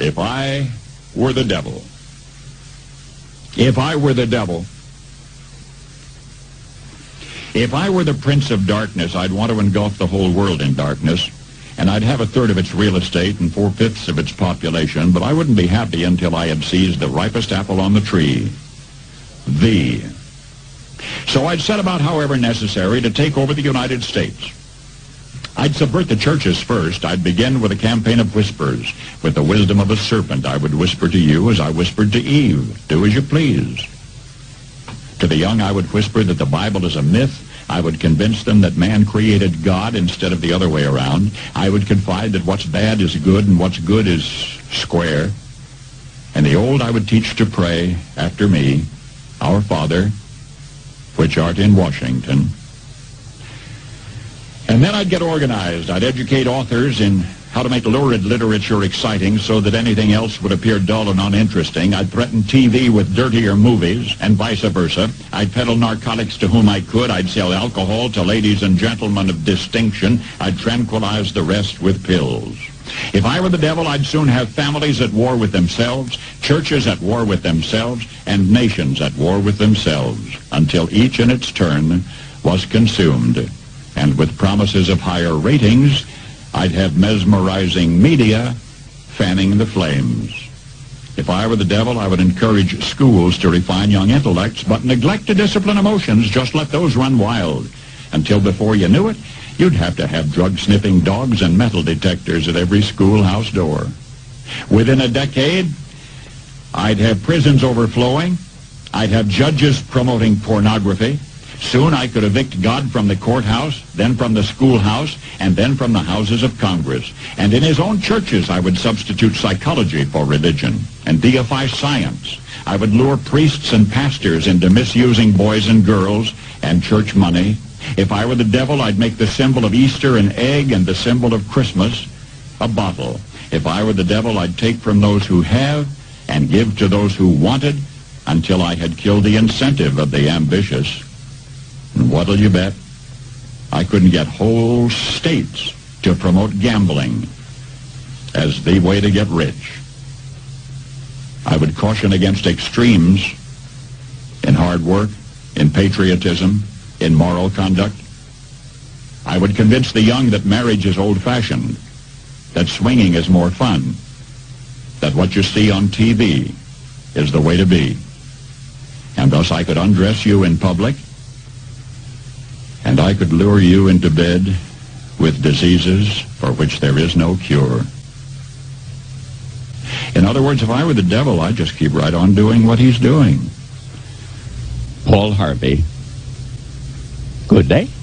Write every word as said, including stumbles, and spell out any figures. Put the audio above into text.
If I were the devil, if I were the devil, if I were the prince of darkness, I'd want to engulf the whole world in darkness, and I'd have a third of its real estate and four-fifths of its population, but I wouldn't be happy until I had seized the ripest apple on the tree, thee. So I'd set about, however necessary, to take over the United States. I'd subvert the churches first. I'd begin with a campaign of whispers. With the wisdom of a serpent, I would whisper to you as I whispered to Eve, do as you please. To the young, I would whisper that the Bible is a myth. I would convince them that man created God instead of the other way around. I would confide that what's bad is good and what's good is square. And the old I would teach to pray after me, Our Father, which art in Washington. And then I'd get organized. I'd educate authors in how to make lurid literature exciting so that anything else would appear dull and uninteresting. I'd threaten T V with dirtier movies, and vice versa. I'd peddle narcotics to whom I could. I'd sell alcohol to ladies and gentlemen of distinction. I'd tranquilize the rest with pills. If I were the devil, I'd soon have families at war with themselves, churches at war with themselves, and nations at war with themselves, until each in its turn was consumed. And with promises of higher ratings, I'd have mesmerizing media fanning the flames. If I were the devil, I would encourage schools to refine young intellects, but neglect to discipline emotions. Just let those run wild. Until before you knew it, you'd have to have drug-sniffing dogs and metal detectors at every schoolhouse door. Within a decade, I'd have prisons overflowing. I'd have judges promoting pornography. Soon I could evict God from the courthouse, then from the schoolhouse, and then from the houses of Congress. And in his own churches I would substitute psychology for religion and deify science. I would lure priests and pastors into misusing boys and girls and church money. If I were the devil, I'd make the symbol of Easter an egg and the symbol of Christmas a bottle. If I were the devil, I'd take from those who have and give to those who wanted until I had killed the incentive of the ambitious. And what'll you bet? I couldn't get whole states to promote gambling as the way to get rich. I would caution against extremes in hard work, in patriotism, in moral conduct. I would convince the young that marriage is old-fashioned, that swinging is more fun, that what you see on T V is the way to be. And thus I could undress you in public, and I could lure you into bed with diseases for which there is no cure. In other words, if I were the devil, I'd just keep right on doing what he's doing. Paul Harvey. Good day.